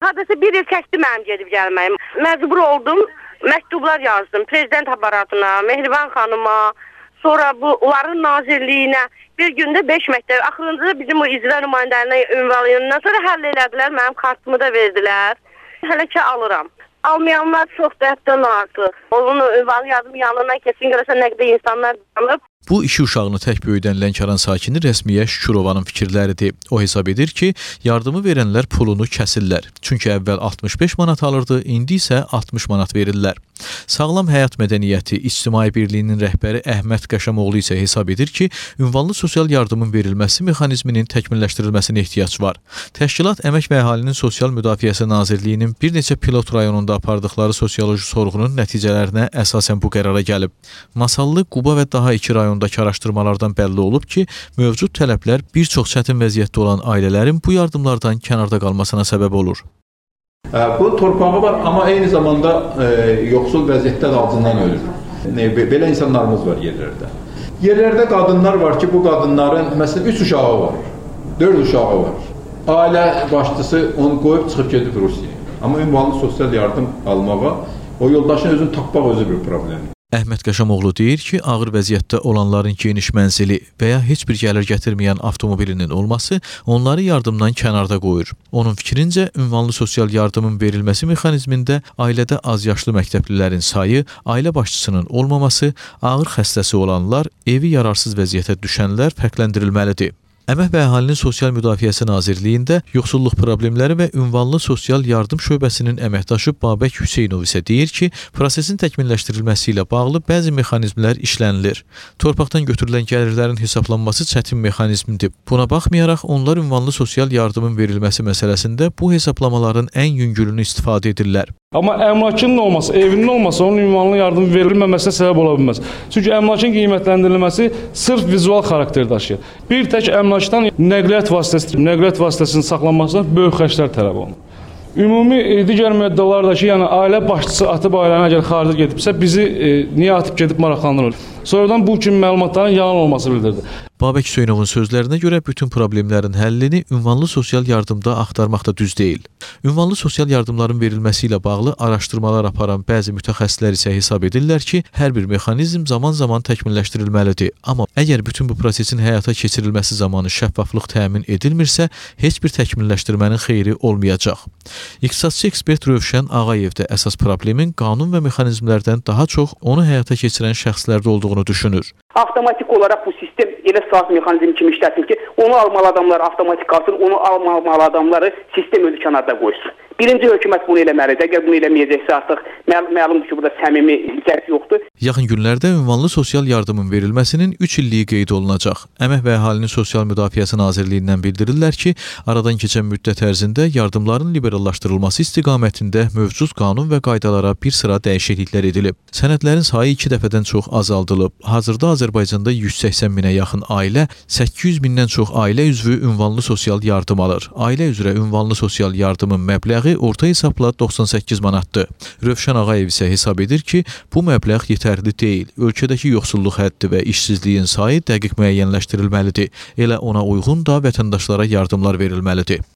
Hadəsə bir il çəkdi mənim gedib gəlməyim. Məcbur oldum, məktublar yazdım prezident aparatına, Mehriban xanıma, sonra onların nazirliyinə. Bir gündə 5 məktəb. Axırıncı bizim o icra nümayəndəliyinə ünvanlayandan sonra həll elədilər, mənim kartımı da verdilər. Hələ ki alıram. Almayanlar çoxdur, həddən artıq. Onun ünvanlayanın yanından kesin görəsən nə qədər insanlar qalıb. Bu iki uşağını tək böyüdən Lənkəran sakini Rəsmiyə Şükürovanın fikirləridir. O hesab edir ki, yardımı verənlər pulunu kəsirlər. Çünki əvvəl 65 manat alırdı, indi isə 60 manat verirlər. Sağlam Həyat Mədəniyyəti İctimai Birliyinin rəhbəri Əhməd Qəşəmoğlu isə hesab edir ki, ünvanlı sosial yardımın verilməsi mexanizminin təkmilləşdirilməsinə ehtiyac var. Təşkilat Əmək və Əhalinin Sosial Müdafiəsi Nazirliyinin bir neçə pilot rayonunda apardıqları sosioloji sorğunun nəticələrinə əsasən bu qərara gəlib. Masallı, Quba və daha 2 rayondakı araşdırmalardan bəlli olub ki, mövcud tələblər bir çox çətin vəziyyətdə olan ailələrin bu yardımlardan kənarda qalmasına səbəb olur. Bu torpağı var, amma eyni zamanda yoxsul vəziyyətdə də acından ölür. Belə insanlarımız var yerlərdə. Yerlərdə qadınlar var ki, bu qadınların məsələn 3 uşağı var, 4 uşağı var. Ailə başçısı onu qoyub çıxıb gedib Rusiyaya. Amma ünvanlı sosial yardım almağa, o yoldaşın özünü tapmaq özü bir problemdir. Əhməd Qəşəmoğlu deyir ki, ağır vəziyyətdə olanların geniş mənzili və ya heç bir gəlir gətirməyən avtomobilinin olması onları yardımdan kənarda qoyur. Onun fikrincə, ünvanlı sosial yardımın verilməsi mexanizmində ailədə azyaşlı məktəblilərin sayı, ailə başçısının olmaması, ağır xəstəsi olanlar, evi yararsız vəziyyətə düşənlər fərqləndirilməlidir. Əmək və Əhalinin Sosial Müdafiəsi Nazirliyində yoxsulluq problemləri və ünvanlı sosial yardım şöbəsinin əməkdaşı Babək Hüseynov isə deyir ki, prosesin təkmilləşdirilməsi ilə bağlı bəzi mexanizmlər işlənilir. Torpaqdan götürülən gəlirlərin hesablanması çətin mexanizmdir. Buna baxmayaraq, onlar ünvanlı sosial yardımın verilməsi məsələsində bu hesablamaların ən yüngülünü istifadə edirlər. Amma əmlakının olması, evinin olması onun ünvanlı yardım verilməməsinə səbəb ola bilməz. Çünki əmlakın qiymətləndirilməsi sırf vizual xarakter daşıyır. Bir tək əmlakdan nəqliyyat vasitəsinin saxlanmasına böyük xərclər tələb olunur. Ümumi digər müddəalardakı, yəni ailə başçısı atıb ailəni əgər xarici gedibsə, bizi niyə atıb gedib maraqlandırır? Sonradan bu kimi məlumatların yalan olması bildirdi. Babək Hüseynovun sözlərinə görə bütün problemlərin həllini ünvanlı sosial yardımda axtarmaq da düz deyil. Ünvanlı sosial yardımların verilməsi ilə bağlı araşdırmalar aparan bəzi mütəxəssislər isə hesab edirlər ki, hər bir mexanizm zaman-zaman təkmilləşdirilməlidir. Amma əgər bütün bu prosesin həyata keçirilməsi zamanı şəffaflıq təmin edilmirsə, heç bir təkmilləşdirmənin xeyri olmayacaq. İqtisadçı ekspert Rövşən Ağayev də əsas problemin qanun və mexanizmlərdən daha çox onu həyata keçirən şəxslərdə olduğunu düşünür. Avtomatik olaraq bu sistem elə sağ mexanizm kimi işləsin ki, onu almalı adamlar avtomatik qalsın, onu almamalı adamları sistem özü kənarda qoysun. Birinci hökumət bunu eləməlidir. Əgər bunu eləməyəcəksə artıq məlumdur ki, burada səmimi cəhd yoxdur. Yaxın günlərdə ünvanlı sosial yardımın verilməsinin 3 illiyi qeyd olunacaq. Əmək və Əhalinin Sosial Müdafiəsi Nazirliyindən bildirirlər ki, aradan keçən müddət ərzində yardımların liberallaşdırılması istiqamətində mövcud qanun və qaydalara bir sıra dəyişikliklər edilib. Sənədlərin sayı 2 dəfədən çox azaldılıb. Hazırda Azərbaycanda 180 minə yaxın ailə, 800 mindən çox ailə üzvü ünvanlı sosial yardım alır. Ailə üzrə ünvanlı sosial yardımın məbləği orta hesabla 98 manatdır. Rövşən Ağayev isə hesab edir ki, bu məbləğ yetərli deyil. Ölkədəki yoxsulluq həddi və işsizliyin sayı dəqiq müəyyənləşdirilməlidir. Elə ona uyğun da vətəndaşlara yardımlar verilməlidir.